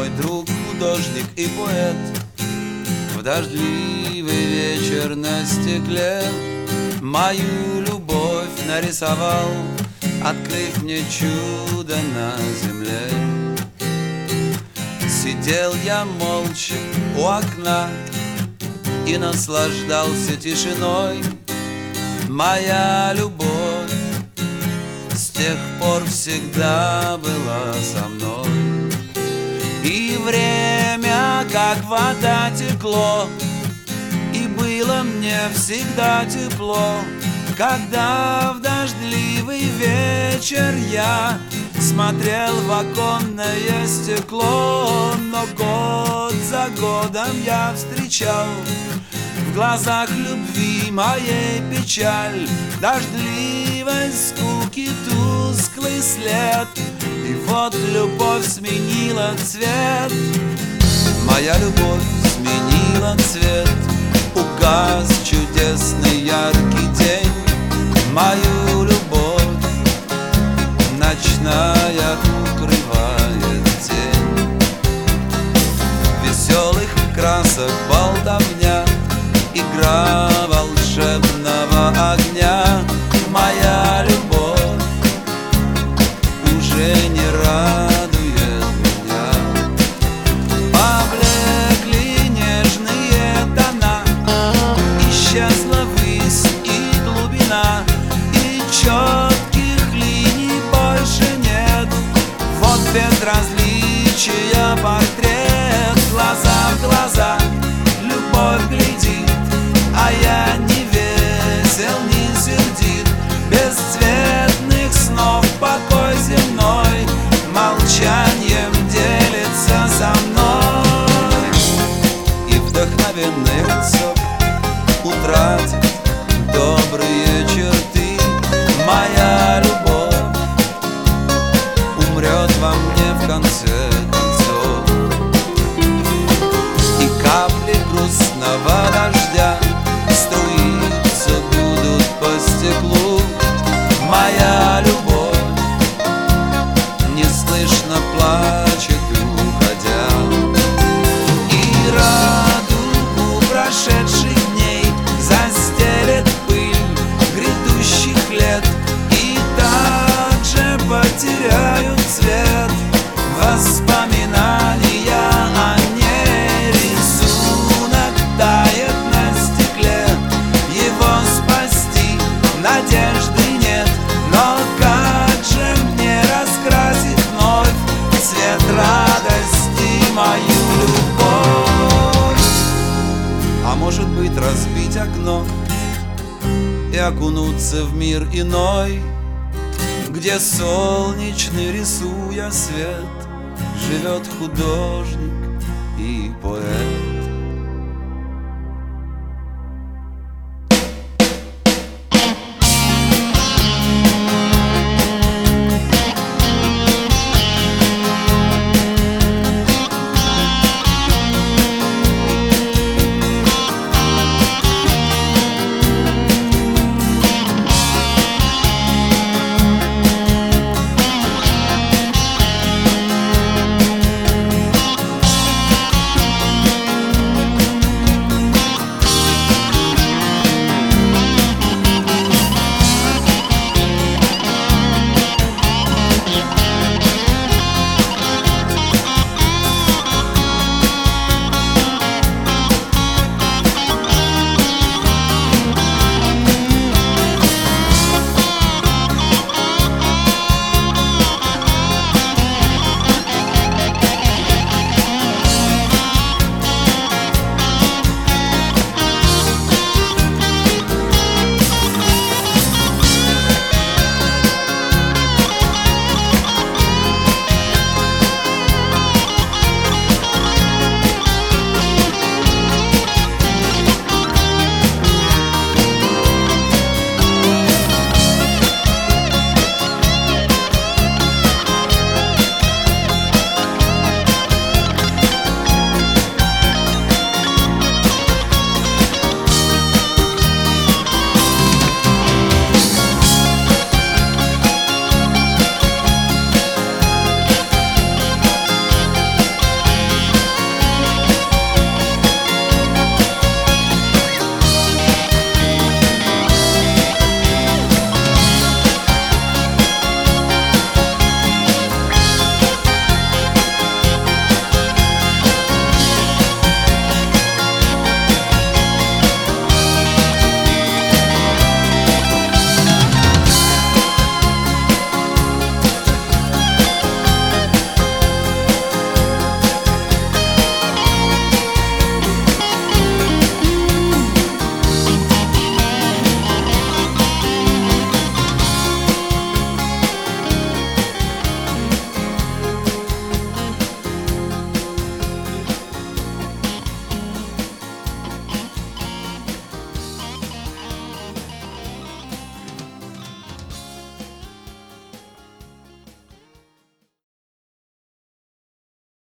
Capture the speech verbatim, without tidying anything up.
мой друг, художник и поэт, в дождливый вечер на стекле мою любовь нарисовал, открыв мне чудо на земле. Сидел я молча у окна и наслаждался тишиной. Моя любовь с тех пор всегда была со мной. И время, как вода, текло, и было мне всегда тепло, когда в дождливый вечер я смотрел в оконное стекло. Но год за годом я встречал в глазах любви моей печаль, дождливой скуки тусклый след. И вот любовь сменила цвет, моя любовь сменила цвет. Угас чудесный яркий день, мою любовь ночная укрывает тень. Веселых красок болтовня, игра волшебного огня. Моя любовь уже не радует меня. Поблекли нежные тона, исчезла высь и глубина, и четких линий больше нет. Вот безразличия портрет, глаза в глаза любовь глядит, а я не весел, не сердит. Бесцветных снов покой земной молчанием делится со мной. И вдохновенный лицо утратит добрые черты. Моя любовь умрет во мне в конце концов. И капли грустного дождя струиться будут по стеклу. Моя любовь неслышно плачет, уходя. И радугу прошедших дней застелет пыль грядущих лет, и также потеряют цвет воспоминания о ней. Рисунок тает на стекле, его спасти надежды нет. Но как же мне раскрасить вновь цвет радости мою любовь? А может быть, разбить окно и окунуться в мир иной, где солнечный, рисуя свет, живет художник и поэт.